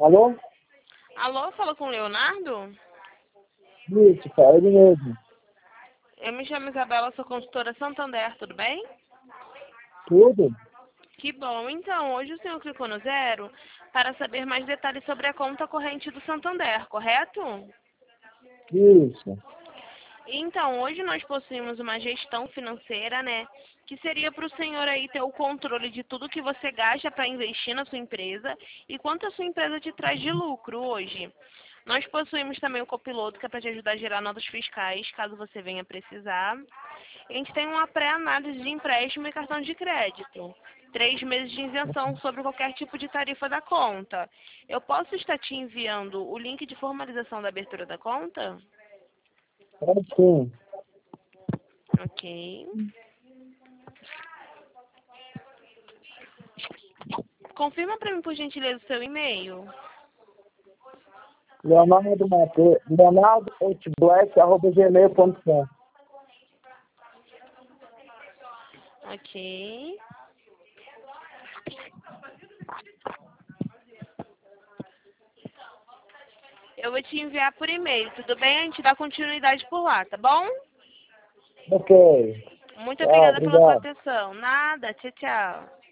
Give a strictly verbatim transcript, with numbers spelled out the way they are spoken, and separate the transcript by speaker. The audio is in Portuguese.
Speaker 1: Alô?
Speaker 2: Alô, fala com o Leonardo?
Speaker 1: Isso, cara, ele mesmo.
Speaker 2: Eu me chamo Isabela, sou consultora Santander, tudo bem?
Speaker 1: Tudo?
Speaker 2: Que bom. Então, hoje o senhor clicou no zero para saber mais detalhes sobre a conta corrente do Santander, correto?
Speaker 1: Isso.
Speaker 2: Então, hoje nós possuímos uma gestão financeira, né? Que seria para o senhor aí ter o controle de tudo que você gasta para investir na sua empresa e quanto a sua empresa te traz de lucro hoje. Nós possuímos também o copiloto, que é para te ajudar a gerar notas fiscais, caso você venha precisar. A gente tem uma pré-análise de empréstimo e cartão de crédito. Três meses de isenção sobre qualquer tipo de tarifa da conta. Eu posso estar te enviando o link de formalização da abertura da conta?
Speaker 1: Pode sim.
Speaker 2: Ok. Confirma para mim, por gentileza, o seu e-mail.
Speaker 1: Leonardo Mate... Leonardo Outblack, arroba gmail ponto com.
Speaker 2: Ok. Eu vou te enviar por e-mail, tudo bem? A gente dá continuidade por lá, tá bom?
Speaker 1: Ok.
Speaker 2: Muito
Speaker 1: Tchau,
Speaker 2: obrigada pela sua
Speaker 1: obrigado.
Speaker 2: atenção. Nada, tchau, tchau.